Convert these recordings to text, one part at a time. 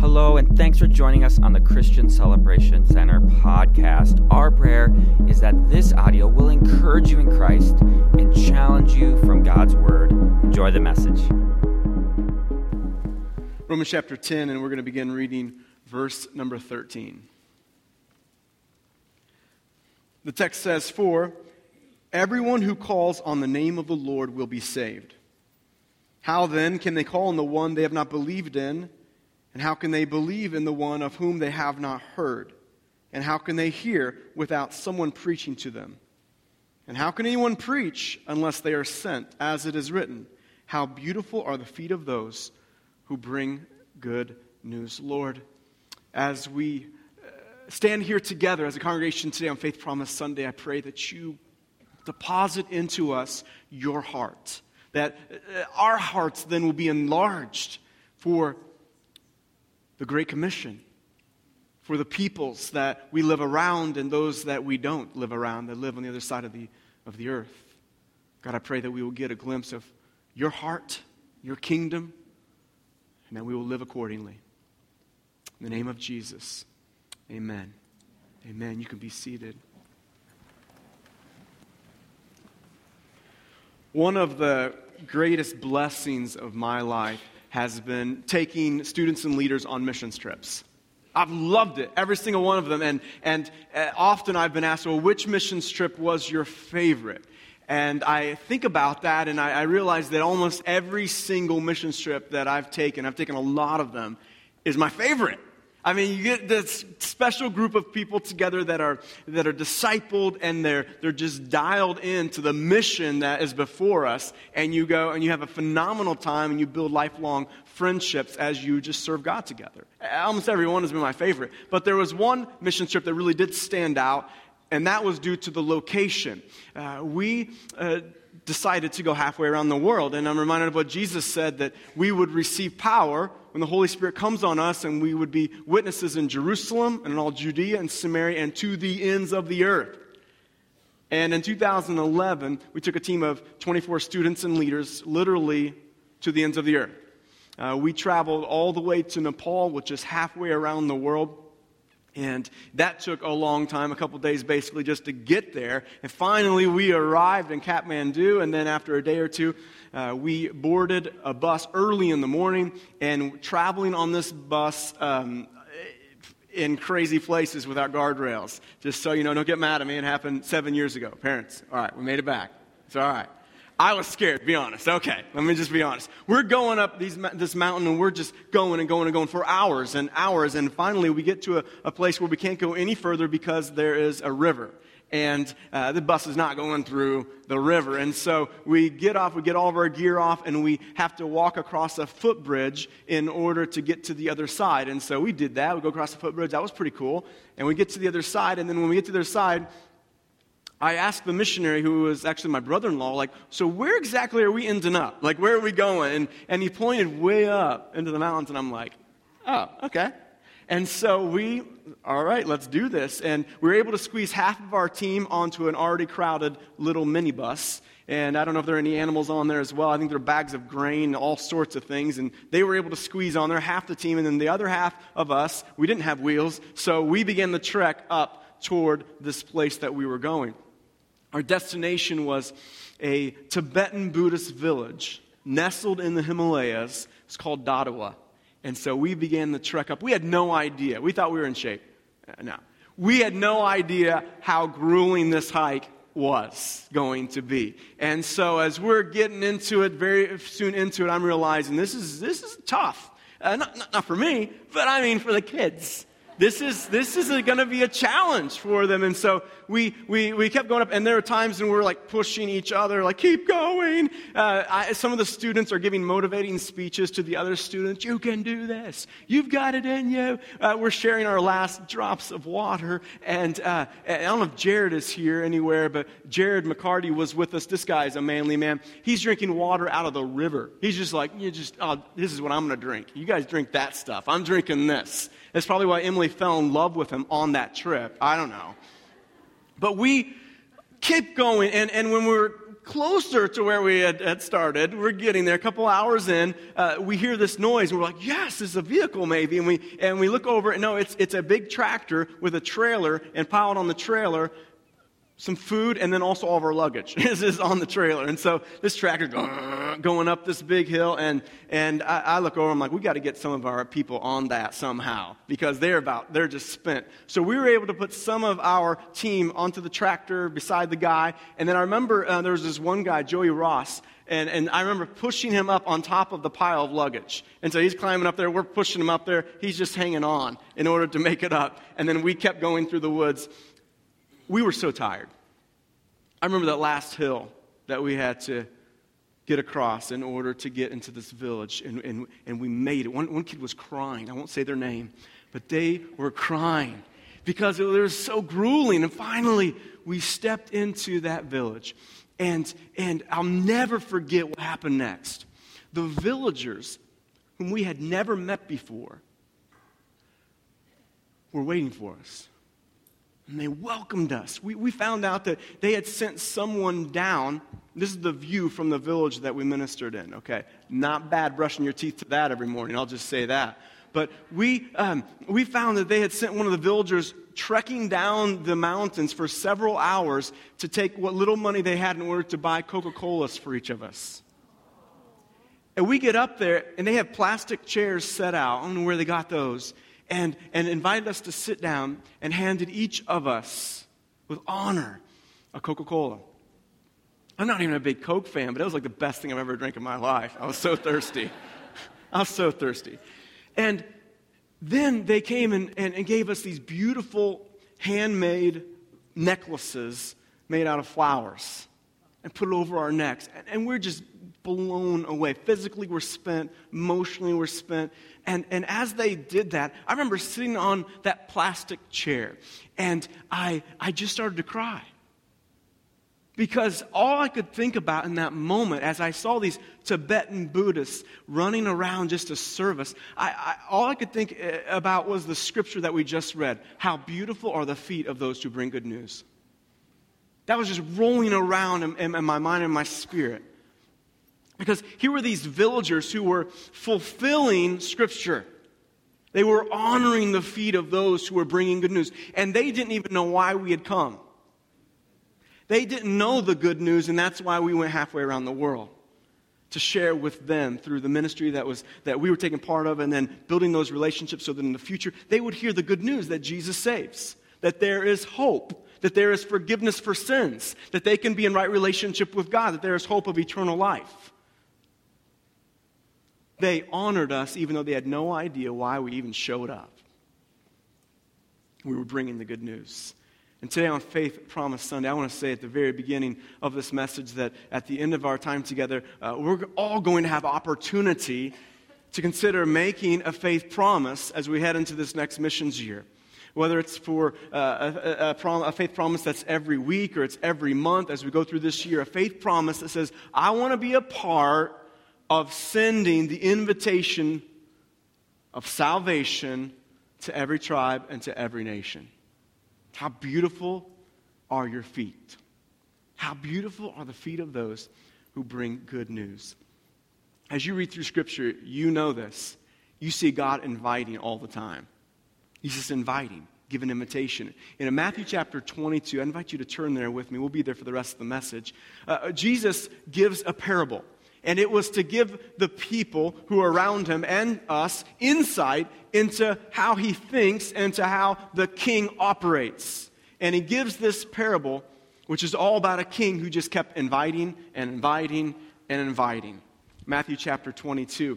Hello, and thanks for joining us on the Christian Celebration Center podcast. Our prayer is that this audio will encourage you in Christ and challenge you from God's Word. Enjoy the message. Romans chapter 10, and we're going to begin reading verse number 13. The text says, "For everyone who calls on the name of the Lord will be saved. How then can they call on the one they have not believed in? And how can they believe in the one of whom they have not heard? And how can they hear without someone preaching to them? And how can anyone preach unless they are sent? As it is written, how beautiful are the feet of those who bring good news." Lord, as we stand here together as a congregation today on Faith Promise Sunday, I pray that you deposit into us your heart, that our hearts then will be enlarged for the Great Commission, for the peoples that we live around and those that we don't live around, that live on the other side of the earth. God, I pray that we will get a glimpse of your heart, your kingdom, and that we will live accordingly. In the name of Jesus, amen. Amen. You can be seated. One of the greatest blessings of my life has been taking students and leaders on missions trips. I've loved it, every single one of them. And often I've been asked, well, which missions trip was your favorite? And I think about that, and I realize that almost every single missions trip that I've taken a lot of them, is my favorite. I mean, you get this special group of people together that are discipled, and they're just dialed into the mission that is before us, and you go and you have a phenomenal time, and you build lifelong friendships as you just serve God together. Almost every one has been my favorite, but there was one mission trip that really did stand out, and that was due to the location. We decided to go halfway around the world, and I'm reminded of what Jesus said, that we would receive power when the Holy Spirit comes on us, and we would be witnesses in Jerusalem and in all Judea and Samaria and to the ends of the earth. And in 2011, we took a team of 24 students and leaders literally to the ends of the earth. We traveled all the way to Nepal, which is halfway around the world. And that took a long time, a couple days basically just to get there. And finally we arrived in Kathmandu, and then after a day or two, we boarded a bus early in the morning, and traveling on this bus in crazy places without guardrails. Just so you know, don't get mad at me, it happened 7 years ago. Parents, all right, we made it back. It's all right. I was scared, to be honest. Okay, let me just be honest. We're going up this mountain, and we're just going and going and going for hours and hours. And finally, we get to a place where we can't go any further because there is a river. And the bus is not going through the river. And so we get off, we get all of our gear off, and we have to walk across a footbridge in order to get to the other side. And so we did that. We go across the footbridge. That was pretty cool. And we get to the other side, and then when we get to the other side, I asked the missionary, who was actually my brother-in-law, like, so where exactly are we ending up? Like, where are we going? And he pointed way up into the mountains, and I'm like, oh, okay. And so all right, let's do this. And we were able to squeeze half of our team onto an already crowded little minibus. And I don't know if there are any animals on there as well. I think there are bags of grain, all sorts of things. And they were able to squeeze on there, half the team. And then the other half of us, we didn't have wheels. So we began the trek up toward this place that we were going. Our destination was a Tibetan Buddhist village nestled in the Himalayas. It's called Dadawa. And so we began the trek up. We had no idea. We thought we were in shape. No. We had no idea how grueling this hike was going to be. And so as we're getting into it, very soon into it, I'm realizing this is tough. Not for me, but I mean for the kids. This is going to be a challenge for them. And so we kept going up, and there were times when we were like pushing each other, like, keep going. Some of the students are giving motivating speeches to the other students. You can do this. You've got it in you. We're sharing our last drops of water. And I don't know if Jared is here anywhere, but Jared McCarty was with us. This guy is a manly man. He's drinking water out of the river. He's just like, this is what I'm going to drink. You guys drink that stuff. I'm drinking this. That's probably why Emily fell in love with him on that trip. I don't know. But we kept going, and when we were closer to where we had started. We're getting there. A couple hours in, we hear this noise, and we're like, yes, it's a vehicle maybe. And we look over, and no, it's a big tractor with a trailer, and piled on the trailer, some food, and then also all of our luggage is on the trailer. And so this tractor going up this big hill, and I look over, I'm like, we got to get some of our people on that somehow, because they're just spent. So we were able to put some of our team onto the tractor beside the guy, and then I remember there was this one guy, Joey Ross, and I remember pushing him up on top of the pile of luggage. And so he's climbing up there, we're pushing him up there, he's just hanging on in order to make it up. And then we kept going through the woods. We were so tired. I remember that last hill that we had to get across in order to get into this village, and we made it. One kid was crying. I won't say their name, but they were crying because it was so grueling. And finally, we stepped into that village, and I'll never forget what happened next. The villagers, whom we had never met before, were waiting for us. And they welcomed us. We found out that they had sent someone down. This is the view from the village that we ministered in, okay? Not bad brushing your teeth to that every morning, I'll just say that. But we found that they had sent one of the villagers trekking down the mountains for several hours to take what little money they had in order to buy Coca-Colas for each of us. And we get up there, and they have plastic chairs set out. I don't know where they got those. And invited us to sit down and handed each of us, with honor, a Coca-Cola. I'm not even a big Coke fan, but it was like the best thing I've ever drank in my life. I was so thirsty. And then they came and gave us these beautiful handmade necklaces made out of flowers and put it over our necks. And we're just blown away. Physically, we're spent. Emotionally, we're spent. And as they did that, I remember sitting on that plastic chair, and I just started to cry. Because all I could think about in that moment, as I saw these Tibetan Buddhists running around just to serve us, all I could think about was the scripture that we just read. How beautiful are the feet of those who bring good news. That was just rolling around in my mind and my spirit. Because here were these villagers who were fulfilling Scripture. They were honoring the feet of those who were bringing good news. And they didn't even know why we had come. They didn't know the good news, and that's why we went halfway around the world to share with them through the ministry that we were taking part of, and then building those relationships so that in the future they would hear the good news that Jesus saves, that there is hope, that there is forgiveness for sins, that they can be in right relationship with God, that there is hope of eternal life. They honored us even though they had no idea why we even showed up. We were bringing the good news. And today on Faith Promise Sunday, I want to say at the very beginning of this message that at the end of our time together, we're all going to have opportunity to consider making a faith promise as we head into this next missions year. Whether it's for a faith promise that's every week or it's every month as we go through this year, a faith promise that says, I want to be a part of sending the invitation of salvation to every tribe and to every nation. How beautiful are your feet? How beautiful are the feet of those who bring good news? As you read through Scripture, you know this. You see God inviting all the time. He's just inviting, give an invitation. In Matthew chapter 22, I invite you to turn there with me. We'll be there for the rest of the message. Jesus gives a parable. And it was to give the people who are around him and us insight into how he thinks and to how the king operates. And he gives this parable, which is all about a king who just kept inviting and inviting and inviting. Matthew chapter 22.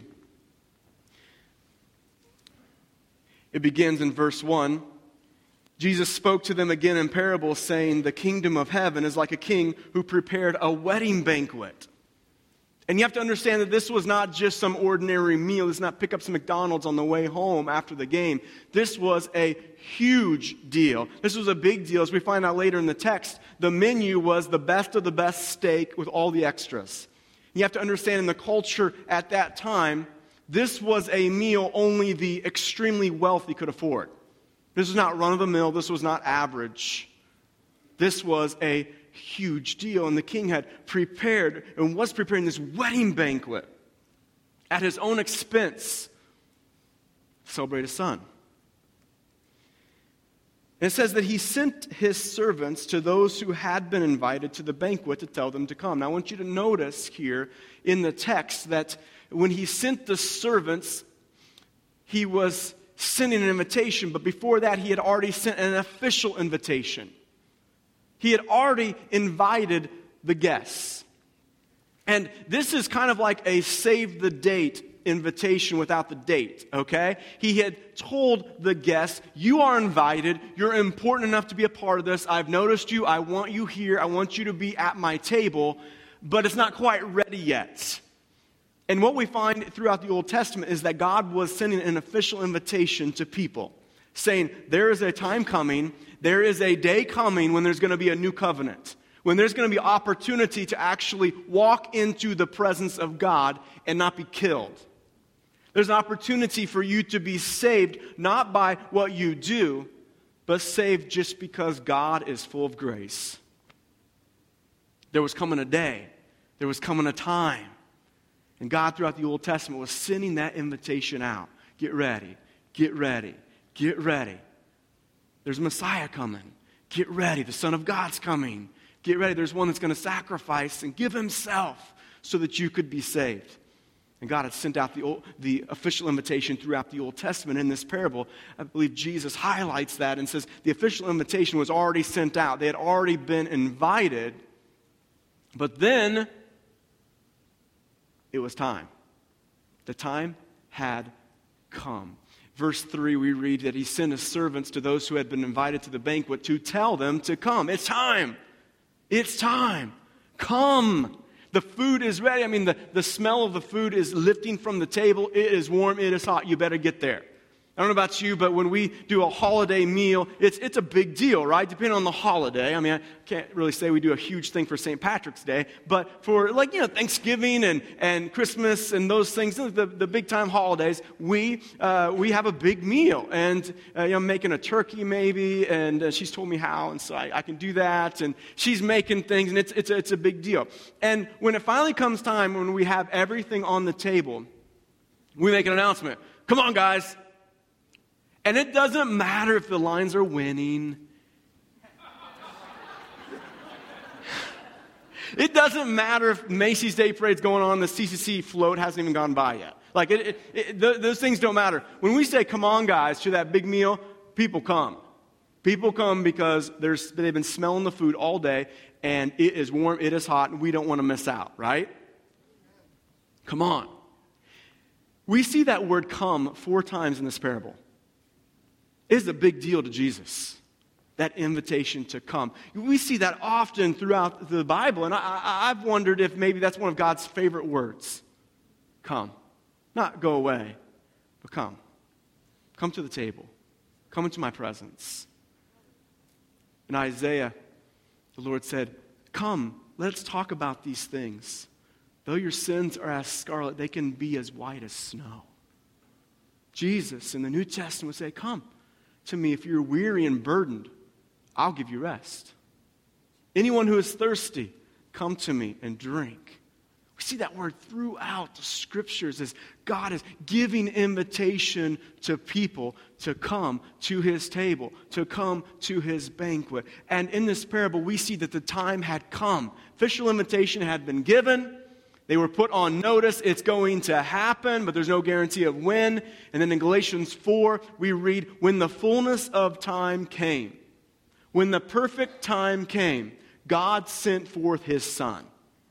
It begins in verse 1. Jesus spoke to them again in parables, saying, the kingdom of heaven is like a king who prepared a wedding banquet. And you have to understand that this was not just some ordinary meal. This is not pick up some McDonald's on the way home after the game. This was a huge deal. This was a big deal. As we find out later in the text, the menu was the best of the best steak with all the extras. You have to understand in the culture at that time, this was a meal only the extremely wealthy could afford. This was not run-of-the-mill. This was not average. This was a huge deal. And the king had prepared and was preparing this wedding banquet at his own expense to celebrate his son. And it says that he sent his servants to those who had been invited to the banquet to tell them to come. Now I want you to notice here in the text that when he sent the servants, he was sending an invitation, but before that he had already sent an official invitation. He had already invited the guests. And this is kind of like a save the date invitation without the date, okay? He had told the guests, you are invited, you're important enough to be a part of this, I've noticed you, I want you here, I want you to be at my table, but it's not quite ready yet. And what we find throughout the Old Testament is that God was sending an official invitation to people, saying, there is a time coming, there is a day coming when there's going to be a new covenant, when there's going to be opportunity to actually walk into the presence of God and not be killed. There's an opportunity for you to be saved, not by what you do, but saved just because God is full of grace. There was coming a day, there was coming a time, and God throughout the Old Testament was sending that invitation out. Get ready, get ready, get ready. There's a Messiah coming. Get ready, the Son of God's coming. Get ready, there's one that's going to sacrifice and give himself so that you could be saved. And God had sent out the official invitation throughout the Old Testament. In this parable, I believe Jesus highlights that and says the official invitation was already sent out. They had already been invited. But then, it was time. The time had come. Verse 3, we read that he sent his servants to those who had been invited to the banquet to tell them to come. It's time. It's time. Come. The food is ready. I mean, the smell of the food is lifting from the table. It is warm. It is hot. You better get there. I don't know about you, but when we do a holiday meal, it's a big deal, right? Depending on the holiday. I mean, I can't really say we do a huge thing for St. Patrick's Day, but for Thanksgiving and Christmas and those things, the big time holidays, we have a big meal. And I'm making a turkey maybe, and she's told me how, and so I can do that. And she's making things, and it's a big deal. And when it finally comes time, when we have everything on the table, we make an announcement. Come on, guys. And it doesn't matter if the Lions are winning. It doesn't matter if Macy's Day Parade's going on, the CCC float hasn't even gone by yet. Like, those things don't matter. When we say, come on, guys, to that big meal, people come. People come because they've been smelling the food all day, and it is warm, it is hot, and we don't want to miss out, right? Come on. We see that word come 4 times in this parable. It is a big deal to Jesus, that invitation to come. We see that often throughout the Bible, and I've wondered if maybe that's one of God's favorite words. Come. Not go away, but come. Come to the table. Come into my presence. In Isaiah, the Lord said, come, let's talk about these things. Though your sins are as scarlet, they can be as white as snow. Jesus in the New Testament would say, come to me if you're weary and burdened, I'll give you rest. Anyone who is thirsty, come to me and drink. We see that word throughout the Scriptures as God is giving invitation to people to come to his table, to come to his banquet. And in this parable, we see that the time had come. Official invitation had been given. They were put on notice. It's going to happen, but there's no guarantee of when. And then in Galatians 4, we read, when the fullness of time came, when the perfect time came, God sent forth his Son.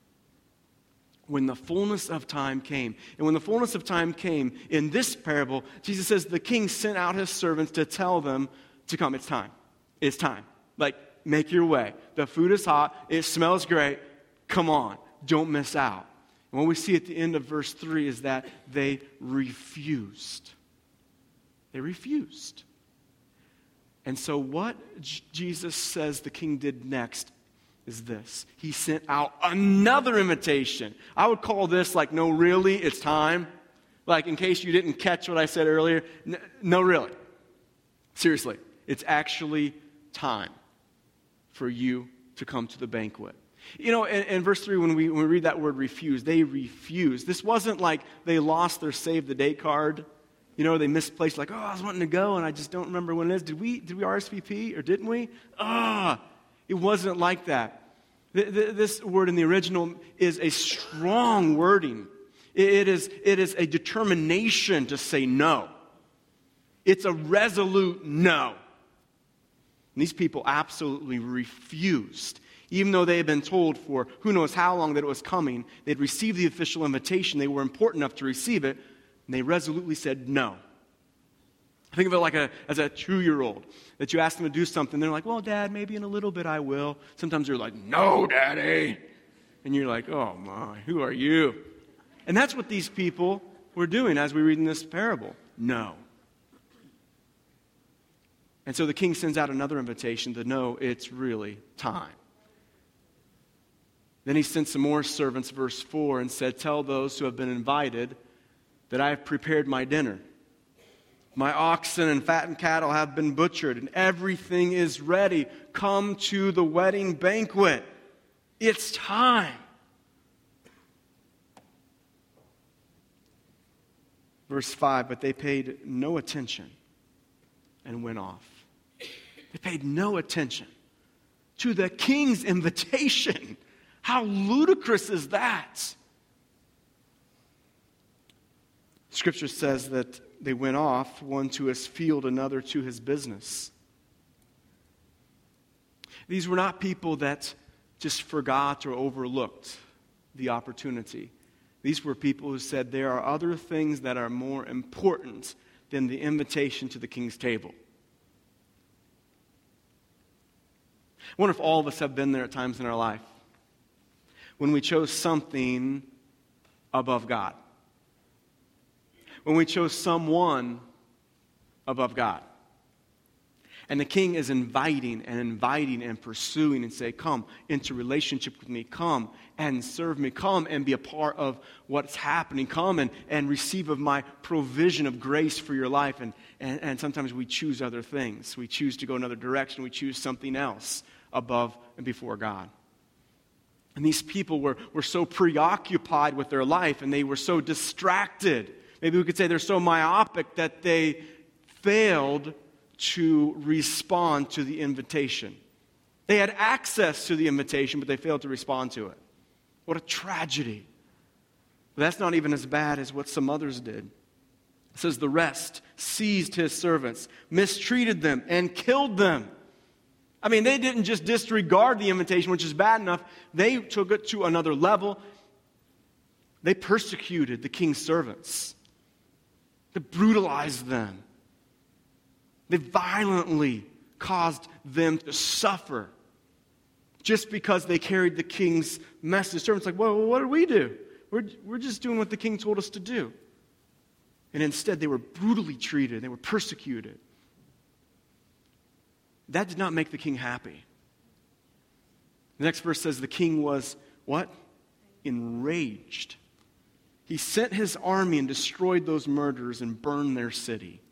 When the fullness of time came. And when the fullness of time came, in this parable, Jesus says the king sent out his servants to tell them to come. It's time. It's time. Like, make your way. The food is hot. It smells great. Come on. Don't miss out. And what we see at the end of verse 3 is that they refused. They refused. And so what Jesus says the king did next is this. He sent out another invitation. I would call this like, no, really, it's time. Like, in case you didn't catch what I said earlier, no, really. Seriously, it's actually time for you to come to the banquet. You know, in verse 3, when we read that word refuse, they refused. This wasn't like they lost their save the date card. You know, they misplaced, like, oh, I was wanting to go and I just don't remember when it is. Did we RSVP or didn't we? It wasn't like that. This word in the original is a strong wording. It is a determination to say no. It's a resolute no. And these people absolutely refused. Even though they had been told for who knows how long that it was coming, they'd received the official invitation, they were important enough to receive it, and they resolutely said no. Think of it like as a 2-year-old, that you ask them to do something, they're like, well, Dad, maybe in a little bit I will. Sometimes they're like, no, Daddy. And you're like, oh my, who are you? And that's what these people were doing as we read in this parable. No. And so the king sends out another invitation to know it's really time. Then he sent some more servants, verse 4, and said, tell those who have been invited that I have prepared my dinner. My oxen and fattened cattle have been butchered, and everything is ready. Come to the wedding banquet. It's time. Verse 5, but they paid no attention and went off. They paid no attention to the king's invitation. How ludicrous is that? Scripture says that they went off, one to his field, another to his business. These were not people that just forgot or overlooked the opportunity. These were people who said there are other things that are more important than the invitation to the king's table. I wonder if all of us have been there at times in our life when we chose something above God. When we chose someone above God. And the king is inviting and pursuing and say, come into relationship with me. Come and serve me. Come and be a part of what's happening. Come and receive of my provision of grace for your life. And sometimes we choose other things. We choose to go another direction. We choose something else above and before God. And these people were so preoccupied with their life and they were so distracted. Maybe we could say they're so myopic that they failed to respond to the invitation. They had access to the invitation, but they failed to respond to it. What a tragedy. But that's not even as bad as what some others did. It says the rest seized his servants, mistreated them, and killed them. I mean, they didn't just disregard the invitation, which is bad enough. They took it to another level. They persecuted the king's servants. They brutalized them. They violently caused them to suffer just because they carried the king's message. Servants like, well, what did we do? We're just doing what the king told us to do. And instead, they were brutally treated. They were persecuted. That did not make the king happy. The next verse says the king was, what? Enraged. He sent his army and destroyed those murderers and burned their city.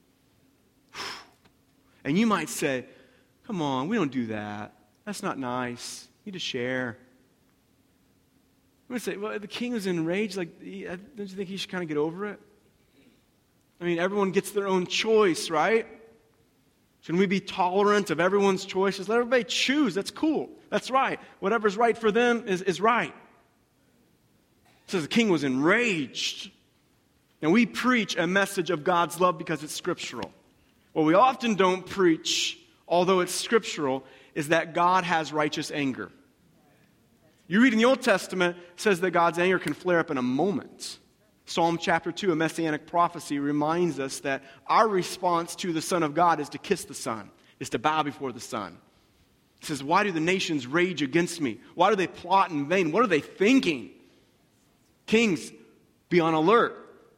And you might say, come on, we don't do that. That's not nice. You need to share. I'm going to say, well, the king was enraged. Like, don't you think he should kind of get over it? I mean, everyone gets their own choice, right? Shouldn't we be tolerant of everyone's choices? Let everybody choose. That's cool. That's right. Whatever's right for them is right. It says the king was enraged. And we preach a message of God's love because it's scriptural. What we often don't preach, although it's scriptural, is that God has righteous anger. You read in the Old Testament, it says that God's anger can flare up in a moment. Psalm chapter 2, a messianic prophecy, reminds us that our response to the Son of God is to kiss the Son, is to bow before the Son. It says, why do the nations rage against me? Why do they plot in vain? What are they thinking? Kings, be on alert.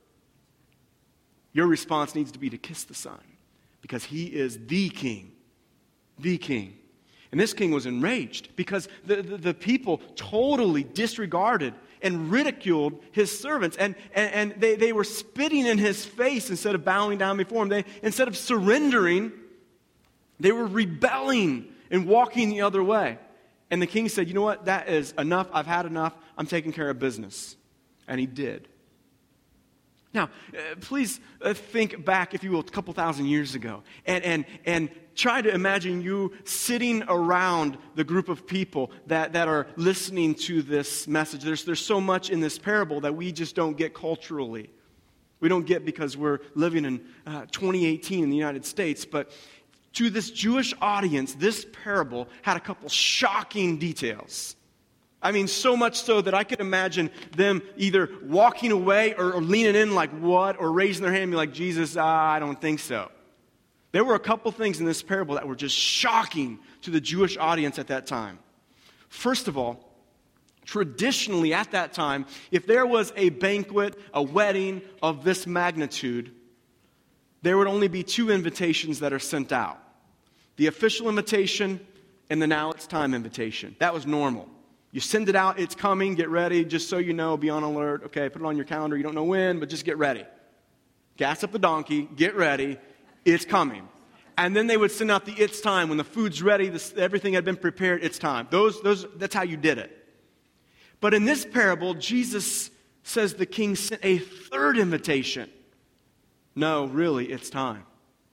Your response needs to be to kiss the Son, because he is the king. The king. And this king was enraged because the people totally disregarded and ridiculed his servants. And they were spitting in his face instead of bowing down before him. Instead of surrendering, they were rebelling and walking the other way. And the king said, you know what, that is enough. I've had enough. I'm taking care of business. And he did. Now, please think back, if you will, a couple thousand years ago. And try to imagine you sitting around the group of people that are listening to this message. There's so much in this parable that we just don't get culturally. We don't get because we're living in 2018 in the United States. But to this Jewish audience, this parable had a couple shocking details. I mean, so much so that I could imagine them either walking away or leaning in like, what? Or raising their hand and be like, Jesus, I don't think so. There were a couple things in this parable that were just shocking to the Jewish audience at that time. First of all, traditionally at that time, if there was a banquet, a wedding of this magnitude, there would only be 2 invitations that are sent out. The official invitation and the now it's time invitation. That was normal. You send it out, it's coming, get ready, just so you know, be on alert. Okay, put it on your calendar, you don't know when, but just get ready. Gas up the donkey, get ready, it's coming. And then they would send out the it's time. When the food's ready, everything had been prepared, it's time. That's how you did it. But in this parable, Jesus says the king sent a 3rd invitation. No, really, it's time.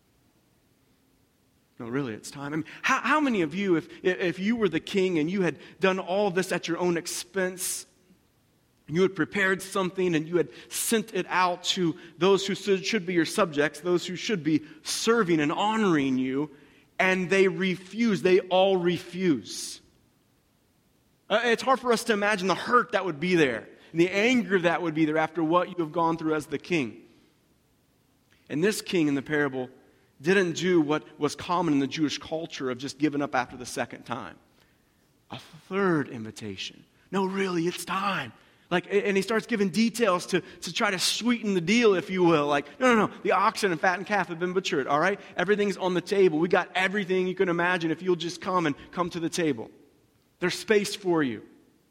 No, really, it's time. I mean, how many of you, if you were the king and you had done all this at your own expense, and you had prepared something and you had sent it out to those who should be your subjects, those who should be serving and honoring you, and they refuse, they all refuse. It's hard for us to imagine the hurt that would be there, and the anger that would be there after what you have gone through as the king. And this king in the parable didn't do what was common in the Jewish culture of just giving up after the 2nd time. A 3rd invitation. No, really, it's time. And he starts giving details to try to sweeten the deal, if you will. Like, no, the oxen and fattened calf have been butchered, all right? Everything's on the table. We got everything you can imagine if you'll just come to the table. There's space for you.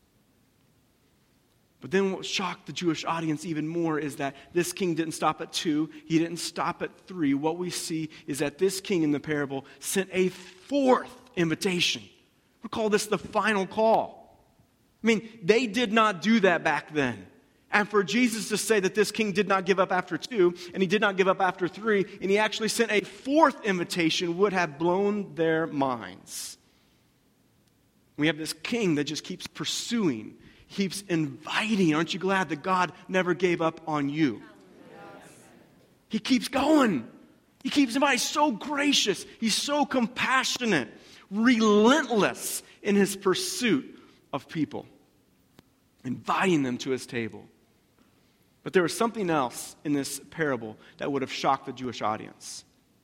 But then what shocked the Jewish audience even more is that this king didn't stop at 2. He didn't stop at 3. What we see is that this king in the parable sent a 4th invitation. We call this the final call. I mean, they did not do that back then. And for Jesus to say that this king did not give up after 2, and he did not give up after 3, and he actually sent a 4th invitation would have blown their minds. We have this king that just keeps pursuing, keeps inviting. Aren't you glad that God never gave up on you? Yes. He keeps going. He keeps inviting. He's so gracious. He's so compassionate, relentless in his pursuit of people, inviting them to his table. But there was something else in this parable that would have shocked the Jewish audience.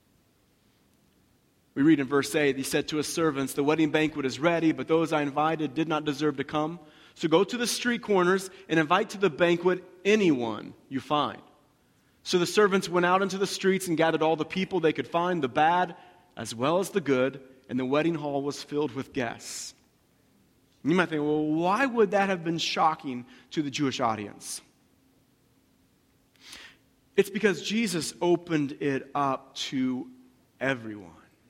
We read in verse 8, he said to his servants, "The wedding banquet is ready, but those I invited did not deserve to come. So go to the street corners and invite to the banquet anyone you find." So the servants went out into the streets and gathered all the people they could find, the bad as well as the good, and the wedding hall was filled with guests. And you might think, well, why would that have been shocking to the Jewish audience? It's because Jesus opened it up to everyone.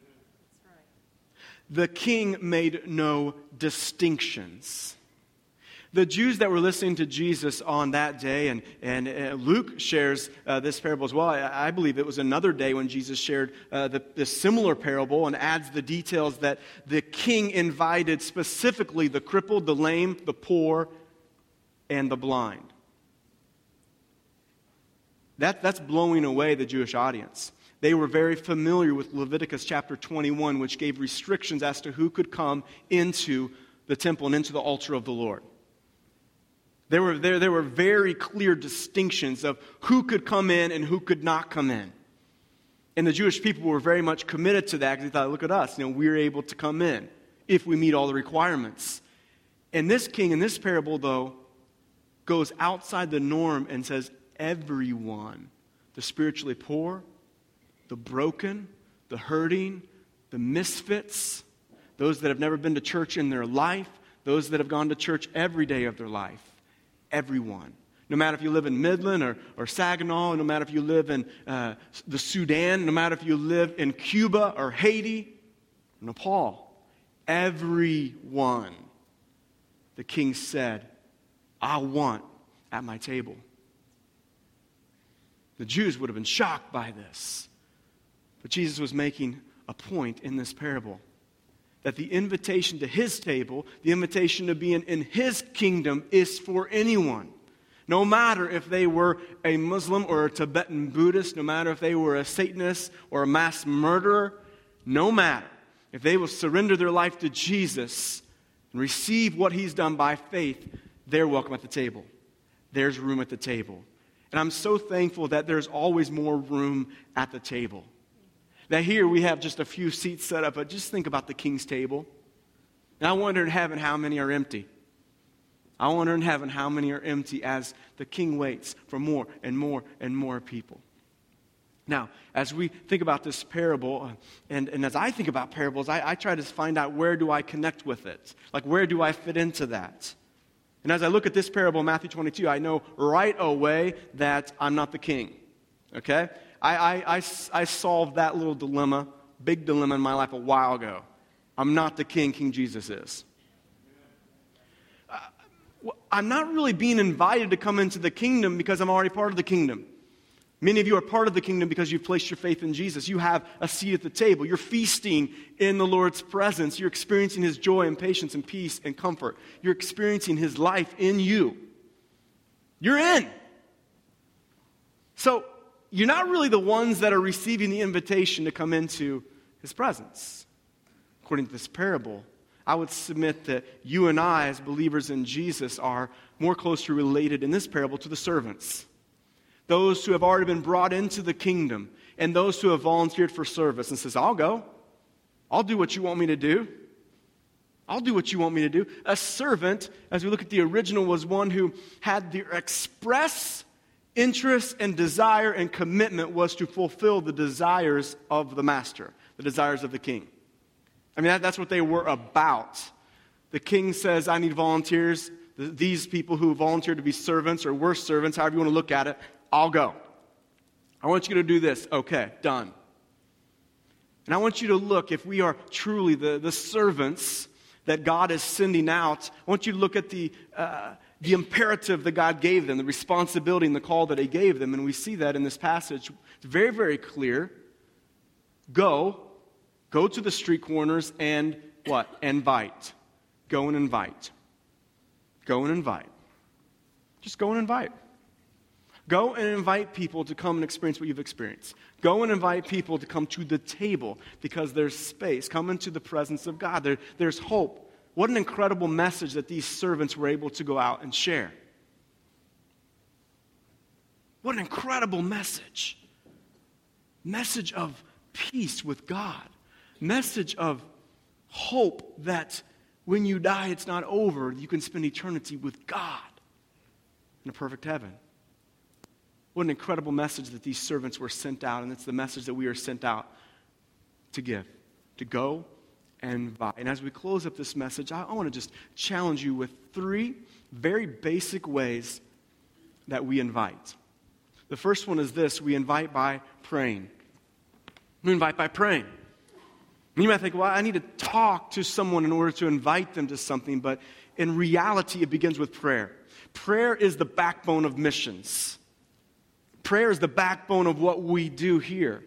The king made no distinctions. The Jews that were listening to Jesus on that day, and Luke shares this parable as well. I believe it was another day when Jesus shared the similar parable and adds the details that the king invited specifically the crippled, the lame, the poor, and the blind. That's blowing away the Jewish audience. They were very familiar with Leviticus chapter 21, which gave restrictions as to who could come into the temple and into the altar of the Lord. There were very clear distinctions of who could come in and who could not come in. And the Jewish people were very much committed to that because they thought, look at us, we're able to come in if we meet all the requirements. And this king in this parable, though, goes outside the norm and says, everyone, the spiritually poor, the broken, the hurting, the misfits, those that have never been to church in their life, those that have gone to church every day of their life, everyone. No matter if you live in Midland or Saginaw, no matter if you live in the Sudan, no matter if you live in Cuba or Haiti or Nepal, everyone, the king said, I want at my table. The Jews would have been shocked by this. But Jesus was making a point in this parable that the invitation to his table, the invitation to be in his kingdom is for anyone. No matter if they were a Muslim or a Tibetan Buddhist, no matter if they were a Satanist or a mass murderer, no matter if they will surrender their life to Jesus and receive what he's done by faith, they're welcome at the table. There's room at the table. And I'm so thankful that there's always more room at the table. That here we have just a few seats set up, but just think about the king's table. And I wonder in heaven how many are empty. I wonder in heaven how many are empty as the king waits for more and more and more people. Now, as we think about this parable, and as I think about parables, I try to find out where do I connect with it? Like, where do I fit into that? And as I look at this parable, Matthew 22, I know right away that I'm not the king. Okay? I solved that little dilemma, big dilemma in my life a while ago. I'm not the king, King Jesus is. I'm not really being invited to come into the kingdom because I'm already part of the kingdom. Many of you are part of the kingdom because you've placed your faith in Jesus. You have a seat at the table. You're feasting in the Lord's presence. You're experiencing his joy and patience and peace and comfort. You're experiencing his life in you. You're in. So, you're not really the ones that are receiving the invitation to come into his presence. According to this parable, I would submit that you and I, as believers in Jesus, are more closely related in this parable to the servants. Those who have already been brought into the kingdom, and those who have volunteered for service and says, I'll go. I'll do what you want me to do. I'll do what you want me to do. A servant, as we look at the original, was one who had the express interest and desire and commitment was to fulfill the desires of the master, the desires of the king. I mean, that's what they were about. The king says, I need volunteers. These people who volunteered to be servants or were servants, however you want to look at it, I'll go. I want you to do this. Okay, done. And I want you to look, if we are truly the servants that God is sending out, I want you to look at the imperative that God gave them, the responsibility and the call that he gave them. And we see that in this passage. It's very, very clear. Go to the street corners and what? Invite. Go and invite. Go and invite. Just go and invite. Go and invite people to come and experience what you've experienced. Go and invite people to come to the table because there's space. Come into the presence of God. There's hope. What an incredible message that these servants were able to go out and share. What an incredible message. Message of peace with God. Message of hope that when you die, it's not over. You can spend eternity with God in a perfect heaven. What an incredible message that these servants were sent out, and it's the message that we are sent out to give, to go and invite. And as we close up this message, I want to just challenge you with 3 very basic ways that we invite. The first one is this: we invite by praying. We invite by praying. And you might think, well, I need to talk to someone in order to invite them to something, but in reality, it begins with prayer. Prayer is the backbone of missions. Prayer is the backbone of what we do here.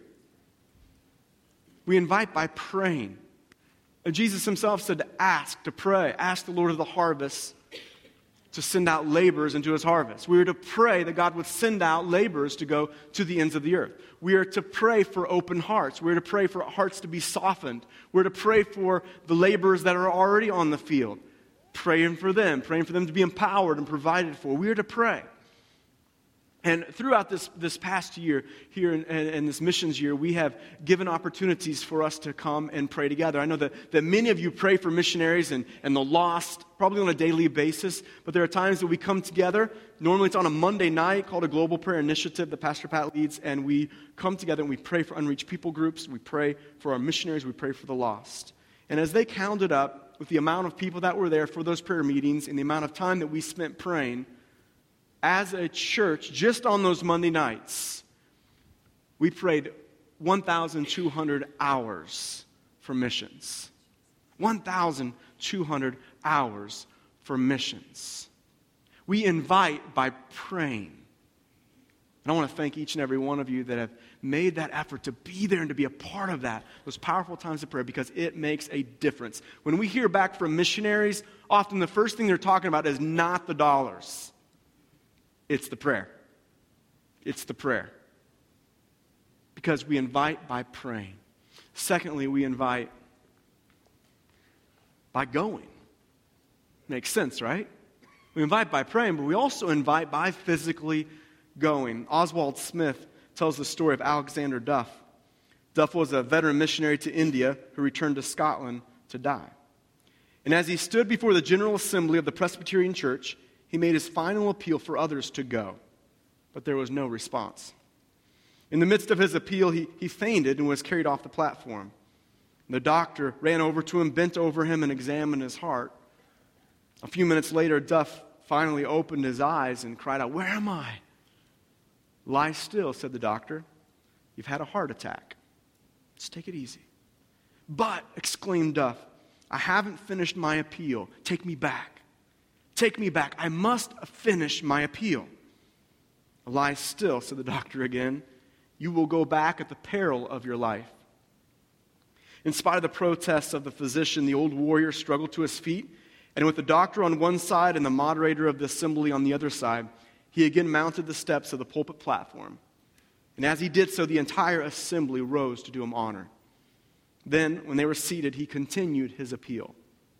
We invite by praying. And Jesus himself said to ask, to pray. Ask the Lord of the harvest to send out laborers into his harvest. We are to pray that God would send out laborers to go to the ends of the earth. We are to pray for open hearts. We are to pray for hearts to be softened. We're to pray for the laborers that are already on the field. Praying for them to be empowered and provided for. We are to pray. And throughout this past year, here in this missions year, we have given opportunities for us to come and pray together. I know that many of you pray for missionaries and the lost, probably on a daily basis, but there are times that we come together. Normally it's on a Monday night called a Global Prayer Initiative that Pastor Pat leads, and we come together and we pray for unreached people groups, we pray for our missionaries, we pray for the lost. And as they counted up with the amount of people that were there for those prayer meetings and the amount of time that we spent praying, as a church, just on those Monday nights, we prayed 1,200 hours for missions. 1,200 hours for missions. We invite by praying. And I want to thank each and every one of you that have made that effort to be there and to be a part of that, those powerful times of prayer, because it makes a difference. When we hear back from missionaries, often the first thing they're talking about is not the dollars. It's the prayer. It's the prayer. Because we invite by praying. Secondly, we invite by going. Makes sense, right? We invite by praying, but we also invite by physically going. Oswald Smith tells the story of Alexander Duff. Duff was a veteran missionary to India who returned to Scotland to die. And as he stood before the General Assembly of the Presbyterian Church, he made his final appeal for others to go. But there was no response. In the midst of his appeal, he fainted and was carried off the platform. The doctor ran over to him, bent over him, and examined his heart. A few minutes later, Duff finally opened his eyes and cried out, "Where am I?" "Lie still," said the doctor. "You've had a heart attack. Just take it easy." "But," exclaimed Duff, "I haven't finished my appeal. Take me back. Take me back. I must finish my appeal." "Lie still," said the doctor again. "You will go back at the peril of your life." In spite of the protests of the physician, the old warrior struggled to his feet, and with the doctor on one side and the moderator of the assembly on the other side, he again mounted the steps of the pulpit platform. And as he did so, the entire assembly rose to do him honor. Then, when they were seated, he continued his appeal.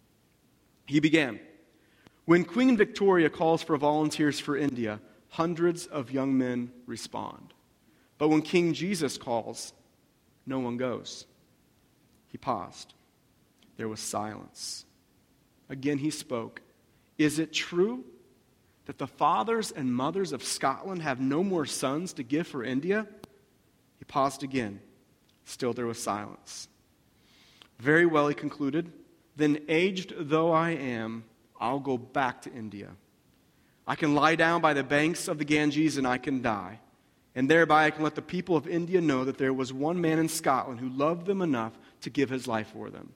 He began, "When Queen Victoria calls for volunteers for India, hundreds of young men respond. But when King Jesus calls, no one goes." He paused. There was silence. Again he spoke. "Is it true that the fathers and mothers of Scotland have no more sons to give for India?" He paused again. Still there was silence. "Very well," he concluded. "Then, aged though I am, I'll go back to India. I can lie down by the banks of the Ganges and I can die. And thereby I can let the people of India know that there was one man in Scotland who loved them enough to give his life for them."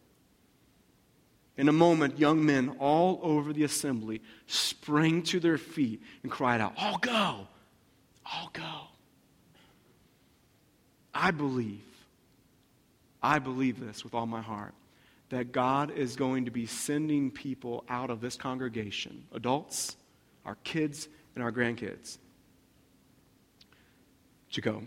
In a moment, young men all over the assembly sprang to their feet and cried out, "I'll go! I'll go!" I believe this with all my heart, that God is going to be sending people out of this congregation, adults, our kids, and our grandkids, to go.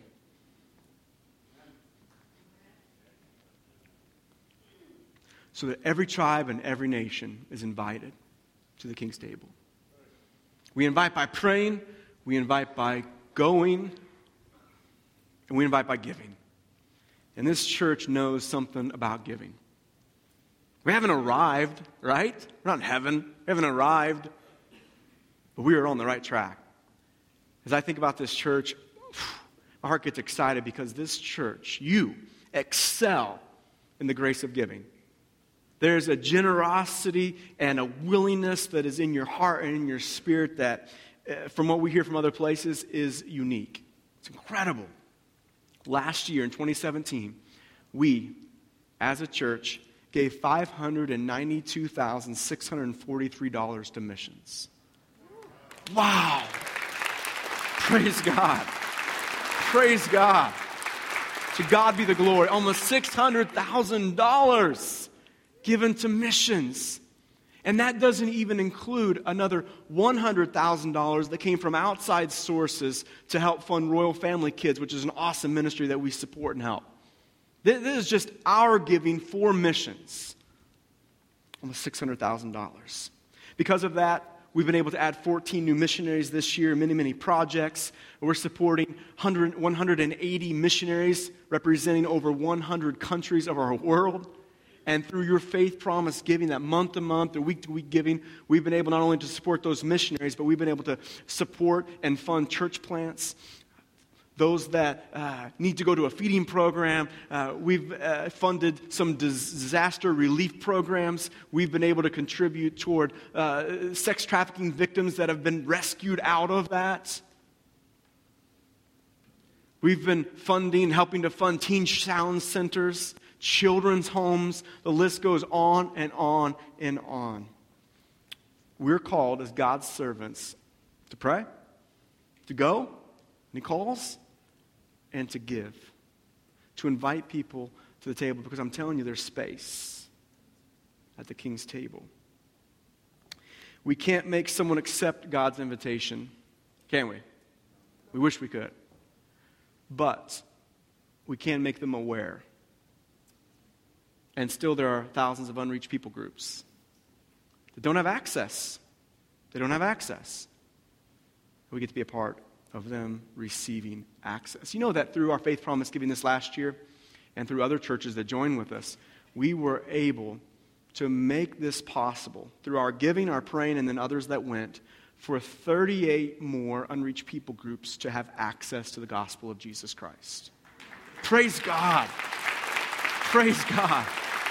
So that every tribe and every nation is invited to the King's table. We invite by praying, we invite by going, and we invite by giving. And this church knows something about giving. We haven't arrived, right? We're not in heaven. We haven't arrived. But we are on the right track. As I think about this church, my heart gets excited because this church, you excel in the grace of giving. There's a generosity and a willingness that is in your heart and in your spirit that, from what we hear from other places, is unique. It's incredible. Last year, in 2017, we, as a church, gave $592,643 to missions. Wow! Praise God. Praise God. To God be the glory. Almost $600,000 given to missions. And that doesn't even include another $100,000 that came from outside sources to help fund Royal Family Kids, which is an awesome ministry that we support and help. This is just our giving for missions. Almost $600,000. Because of that, we've been able to add 14 new missionaries this year, many, many projects. We're supporting 180 missionaries representing over 100 countries of our world. And through your faith promise giving, that month-to-month or week-to-week giving, we've been able not only to support those missionaries, but we've been able to support and fund church plants. Those that need to go to a feeding program. We've funded some disaster relief programs. We've been able to contribute toward sex trafficking victims that have been rescued out of that. We've been helping to fund teen challenge centers, children's homes. The list goes on and on and on. We're called as God's servants to pray, to go when He calls, and to give, to invite people to the table, because I'm telling you, there's space at the King's table. We can't make someone accept God's invitation, can we? We wish we could. But we can make them aware. And still there are thousands of unreached people groups that don't have access. They don't have access. We get to be a part of them receiving access. You know that through our Faith Promise Giving this last year, and through other churches that joined with us, we were able to make this possible through our giving, our praying, and then others that went, for 38 more unreached people groups to have access to the gospel of Jesus Christ. Praise God. Praise God.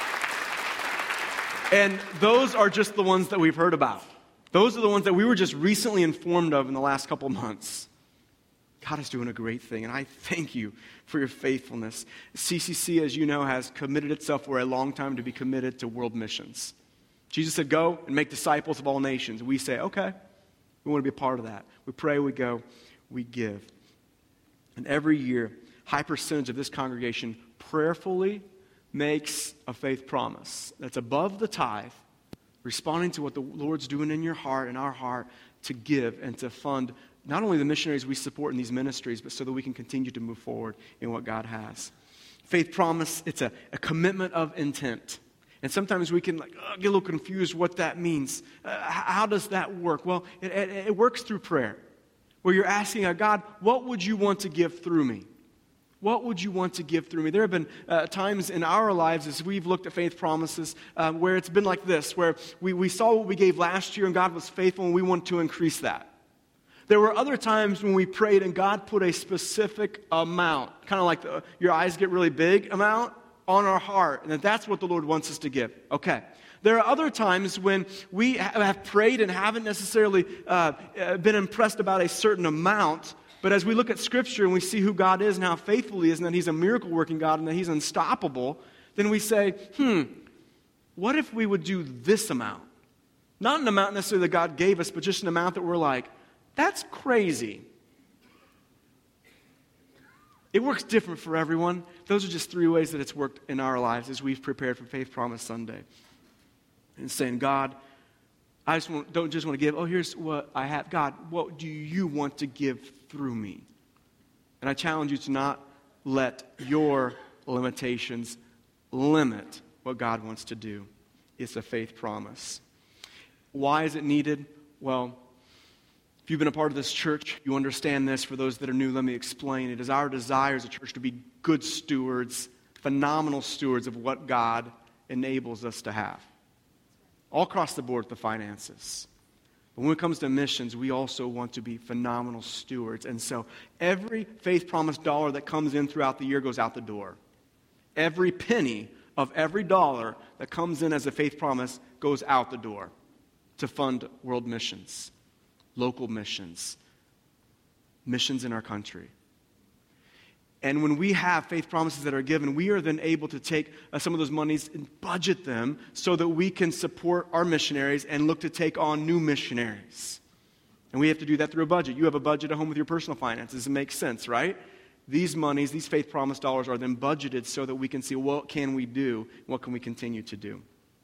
And those are just the ones that we've heard about. Those are the ones that we were just recently informed of in the last couple of months. God is doing a great thing, and I thank you for your faithfulness. CCC, as you know, has committed itself for a long time to be committed to world missions. Jesus said, go and make disciples of all nations. We say, okay, we want to be a part of that. We pray, we go, we give. And every year, high percentage of this congregation prayerfully makes a faith promise that's above the tithe, responding to what the Lord's doing in your heart and our heart, to give and to fund not only the missionaries we support in these ministries, but so that we can continue to move forward in what God has. Faith promise, it's a commitment of intent. And sometimes we can get a little confused what that means. How does that work? Well, it works through prayer, where you're asking God, what would you want to give through me? What would you want to give through me? There have been times in our lives as we've looked at faith promises where it's been like this, where we saw what we gave last year and God was faithful and we want to increase that. There were other times when we prayed and God put a specific amount, kind of like your eyes get really big amount, on our heart, and that's what the Lord wants us to give. Okay. There are other times when we have prayed and haven't necessarily been impressed about a certain amount, but as we look at Scripture and we see who God is and how faithful He is and that He's a miracle-working God and that He's unstoppable, then we say, what if we would do this amount? Not an amount necessarily that God gave us, but just an amount that we're like, that's crazy. It works different for everyone. Those are just 3 ways that it's worked in our lives as we've prepared for Faith Promise Sunday. And saying, God, I don't just want to give, here's what I have. God, what do you want to give through me? And I challenge you to not let your limitations limit what God wants to do. It's a faith promise. Why is it needed? Well, if you've been a part of this church, you understand this. For those that are new, let me explain. It is our desire as a church to be good stewards, phenomenal stewards of what God enables us to have. All across the board with the finances. But when it comes to missions, we also want to be phenomenal stewards. And so every faith promise dollar that comes in throughout the year goes out the door. Every penny of every dollar that comes in as a faith promise goes out the door to fund world missions, local missions, missions in our country. And when we have faith promises that are given, we are then able to take some of those monies and budget them so that we can support our missionaries and look to take on new missionaries. And we have to do that through a budget. You have a budget at home with your personal finances. It makes sense, right? These monies, these faith promise dollars are then budgeted so that we can see what can we do, what can we continue to do.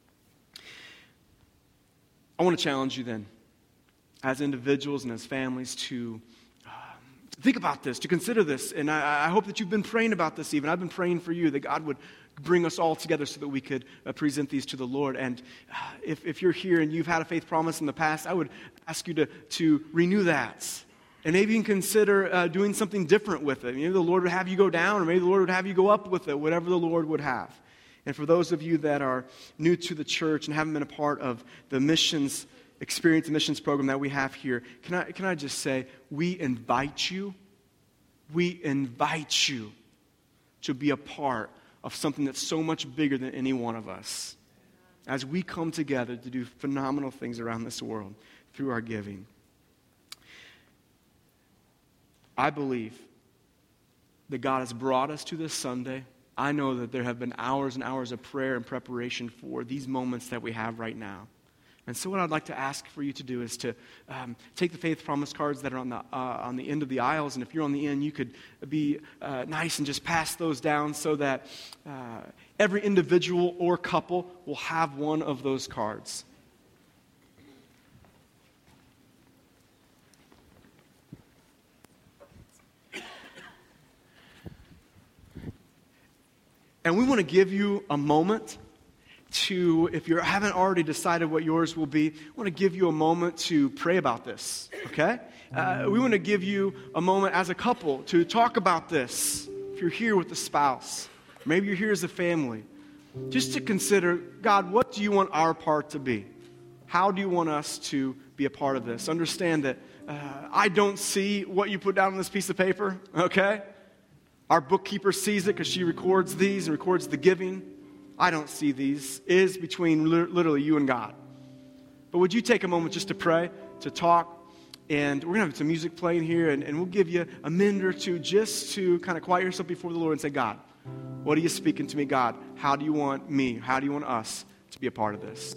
I want to challenge you then, as individuals and as families, to think about this, to consider this. And I hope that you've been praying about this even. I've been praying for you that God would bring us all together so that we could present these to the Lord. And if you're here and you've had a faith promise in the past, I would ask you to renew that. And maybe you can consider doing something different with it. Maybe the Lord would have you go down, or maybe the Lord would have you go up with it, whatever the Lord would have. And for those of you that are new to the church and haven't been a part of the missions experience, the missions program that we have here, can I just say, we invite you to be a part of something that's so much bigger than any one of us as we come together to do phenomenal things around this world through our giving. I believe that God has brought us to this Sunday. I know that there have been hours and hours of prayer and preparation for these moments that we have right now. And so what I'd like to ask for you to do is to take the faith promise cards that are on the end of the aisles, and if you're on the end, you could be nice and just pass those down so that every individual or couple will have one of those cards. And we want to give you a moment to, if you haven't already decided what yours will be, we want to give you a moment to pray about this, okay? We want to give you a moment as a couple to talk about this. If you're here with a spouse, maybe you're here as a family, just to consider, God, what do you want our part to be? How do you want us to be a part of this? Understand that I don't see what you put down on this piece of paper, okay? Our bookkeeper sees it because she records these and records the giving. I don't see these. It is between literally you and God. But would you take a moment just to pray, to talk, and we're going to have some music playing here, and we'll give you a minute or two just to kind of quiet yourself before the Lord and say, God, what are you speaking to me, God? How do you want me? How do you want us to be a part of this?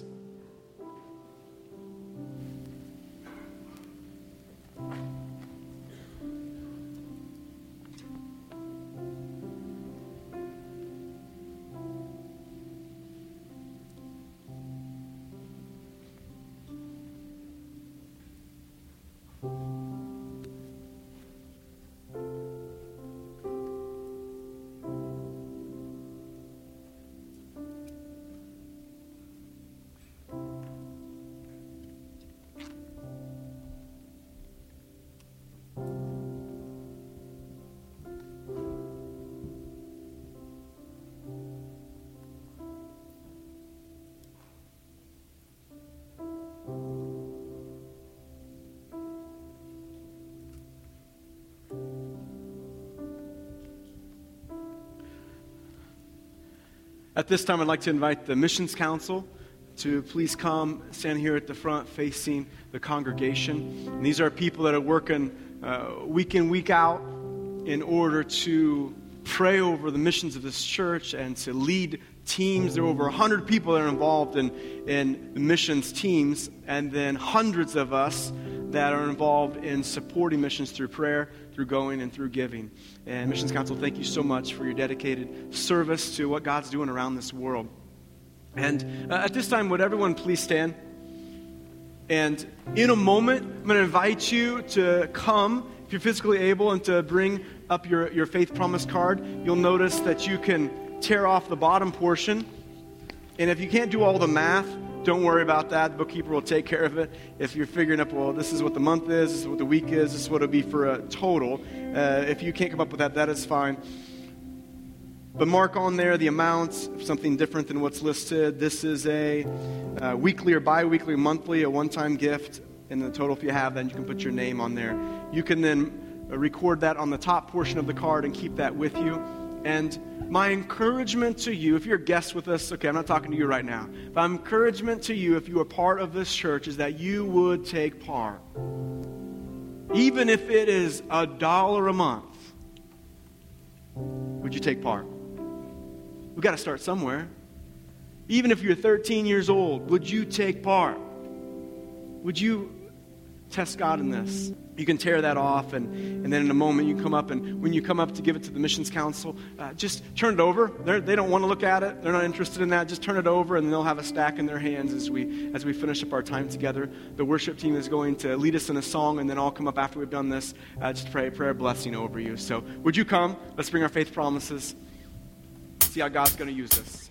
At this time, I'd like to invite the Missions Council to please come stand here at the front facing the congregation. And these are people that are working week in, week out in order to pray over the missions of this church and to lead teams. There are over 100 people that are involved in missions teams, and then hundreds of us that are involved in supporting missions through prayer, through going, and through giving. And Missions Council, thank you so much for your dedicated service to what God's doing around this world. And at this time, would everyone please stand? And in a moment, I'm going to invite you to come, if you're physically able, and to bring up your faith promise card. You'll notice that you can tear off the bottom portion. And if you can't do all the math, don't worry about that. The bookkeeper will take care of it. If you're figuring up, well, this is what the month is, this is what the week is, this is what it'll be for a total. If you can't come up with that, that is fine. But mark on there the amounts, something different than what's listed. This is a weekly or bi-weekly, monthly, a one-time gift. And the total, if you have, then you can put your name on there. You can then record that on the top portion of the card and keep that with you. And my encouragement to you, if you're a guest with us, okay, I'm not talking to you right now, but my encouragement to you, if you are part of this church, is that you would take part. Even if it is $1 a month, would you take part? We've got to start somewhere. Even if you're 13 years old, would you take part? Would you test God in this? You can tear that off, and then in a moment you come up, and when you come up to give it to the Missions Council, just turn it over. They don't want to look at it. They're not interested in that. Just turn it over, and they'll have a stack in their hands as we finish up our time together. The worship team is going to lead us in a song, and then I'll come up after we've done this, just pray a prayer blessing over you. So would you come? Let's bring our faith promises. See how God's going to use this.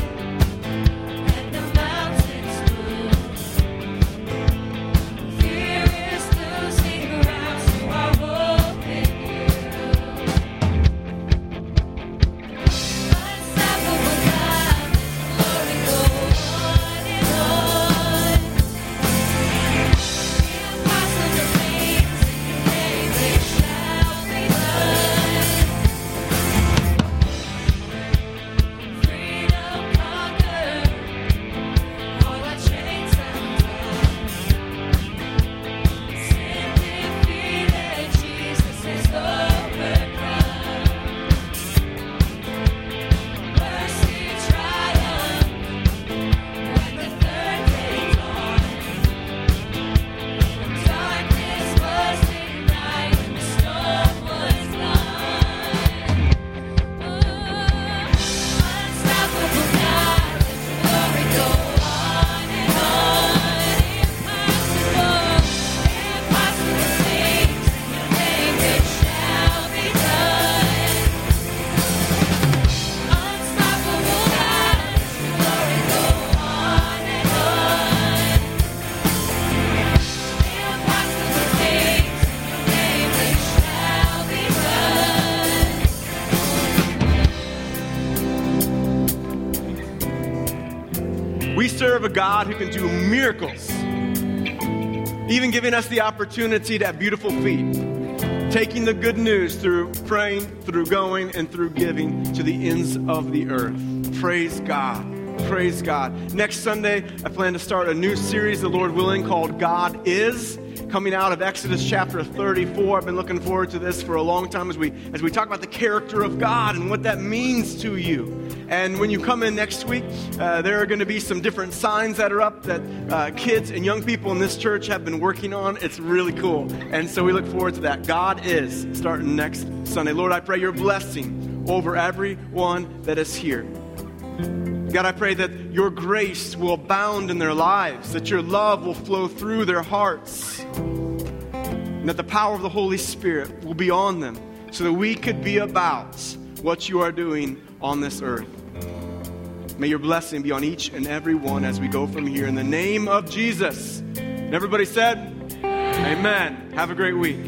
Fear serve a God who can do miracles, even giving us the opportunity to have beautiful feet, taking the good news through praying, through going, and through giving to the ends of the earth. Praise God. Praise God. Next Sunday, I plan to start a new series, the Lord willing, called God Is, coming out of Exodus chapter 34. I've been looking forward to this for a long time as we talk about the character of God and what that means to you. And when you come in next week, there are going to be some different signs that are up that kids and young people in this church have been working on. It's really cool. And so we look forward to that. God Is, starting next Sunday. Lord, I pray your blessing over everyone that is here. God, I pray that your grace will abound in their lives, that your love will flow through their hearts, and that the power of the Holy Spirit will be on them so that we could be about what you are doing on this earth. May your blessing be on each and every one as we go from here. In the name of Jesus. And everybody said, amen. Have a great week.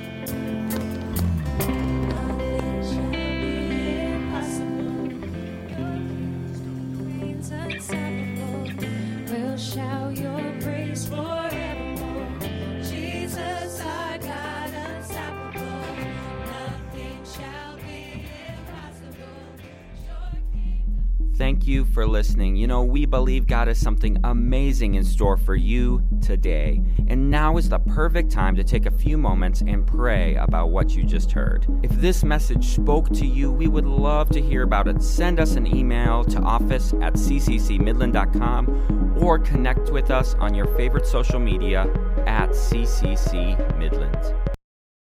Thank you for listening. You know, we believe God has something amazing in store for you today. And now is the perfect time to take a few moments and pray about what you just heard. If this message spoke to you, we would love to hear about it. Send us an email to office@cccmidland.com or connect with us on your favorite social media @CCC Midland.